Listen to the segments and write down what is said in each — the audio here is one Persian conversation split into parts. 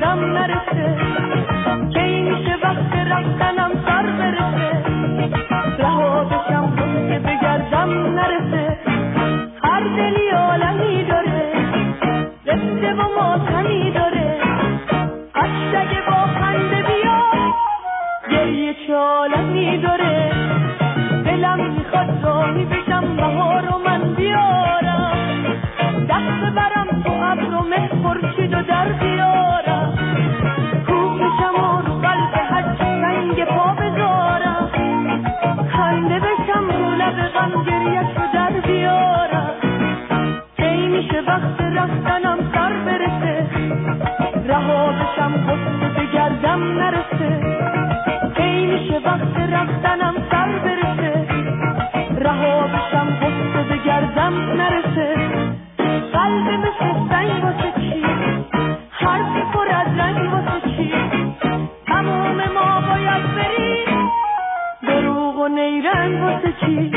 بگردم نرسه، کی میشه وقت رفتنم سر برسه، رها بشم که بگردم نرسه. هر دلی عالمی داره، رسته و ماتمی داره، اشتگ با خنده بیا، گریه چه عالمی داره. دلم میخواد راهی بشم بهار و من بیارم، دست برم تو ابر و مه خورشید و در بیارم، کوه بشم و رو قلب حج سنگ پا بذارم، خنده بشم رو لب غم گریه‌ش رو در بیارم. کی میشه وقت رفتنم سر برسه، رها بشم غصه بگردم نرسه، کی میشه وقت رفتنم سر برسه، رها بشم غصه بگردم نرسه. قلب مثل سنگ واسه چی، حرفی پر از رنگ واسه چی، تمام ما باید بریم، دروغ و نیرنگ واسه چی.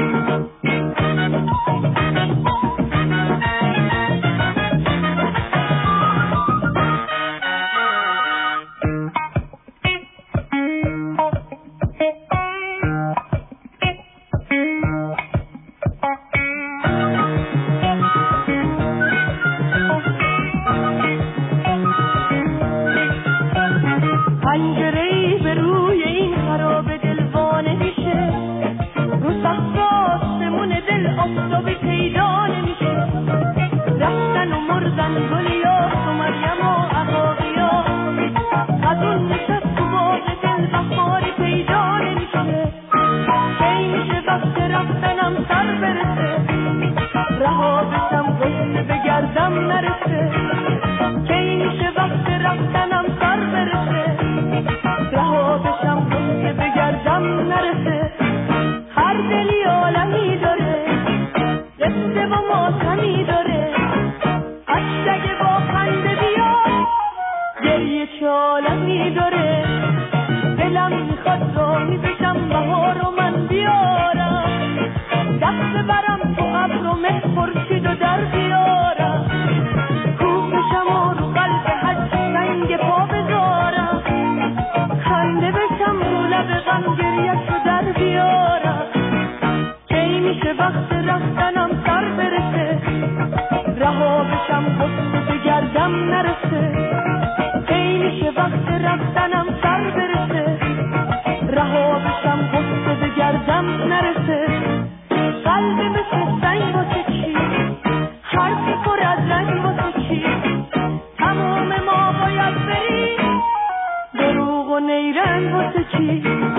پنجره‌ای به روی این خراب دلوانه میشه، رو سقف آسمون دل آفتابی پیدا نمیشه، رفتن و مردن گلیاس و مریم و عقاقیاس، از اون نشست تو باغ دل بهاری پیدا نمیشه. کی میشه وقت رفتنم سر برسه، رها بشم غصه بگردم نرسه، کی میشه وقت رفتنم سر برسه، رها بشم غصه بگردم نرسه. هر دلی عالمی داره، رسته و ماتمی داره، اشتگ با خنده بیا، گریه چه عالمی داره. دلم میخواد راهی بشم بهار و من بیارم، دست برم تو ابر و مه خورشید و در بیارم، کوه بشم و رو قلب حج سنگ پا بذارم، خنده بشم رو لب غم گریه‌ش رو در بیارم. کی میشه وقت رفتنم سر برسه، رها بشم غصه بگردم نرسه، کی میشه وقت رفتنم سر برسه، رها بشم غصه بگردم نرسه. قلب مثل سنگ واسه چی، حرفی پر از رنگ واسه چی، تمام ما باید بریم، دروغ و نیرنگ واسه چی.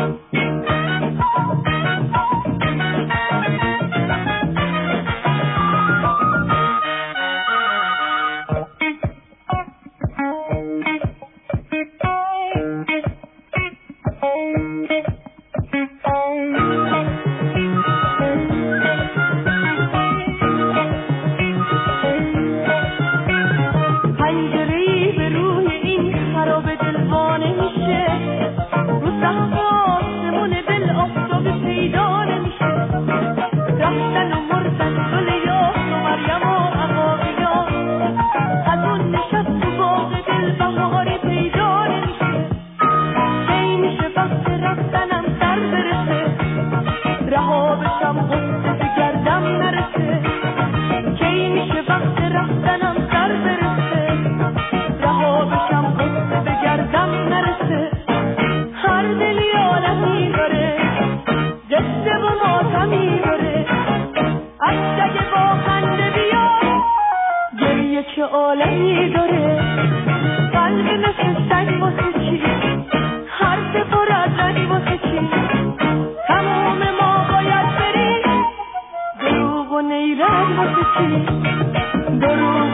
پنجره‌ای به روی این خراب دلوانه میشه، رو سقف آسمون دل آفتابی پیدا نمیشه، رفتن و مردن گلیاس و مریم و عقاقیاس، از اون نشست تو باغ دل بهاری پیدا نمیشه. کی میشه وقت رفتنم سر برسه، رها بشم غصه بگردم نرسه، کی میشه وقت رفتنم سر برسه، رها بشم غصه بگردم نرسه. هر دلی عالمی داره، جسته و ماتمی داره، اشتگ با خنده بیا، گریه چه عالمی داره. قلب مثل سنگ واسه چی، حرف پر از رنگ واسه چی، تمام ما باید بریم، دروغ و نیرنگ واسه چی، دروغ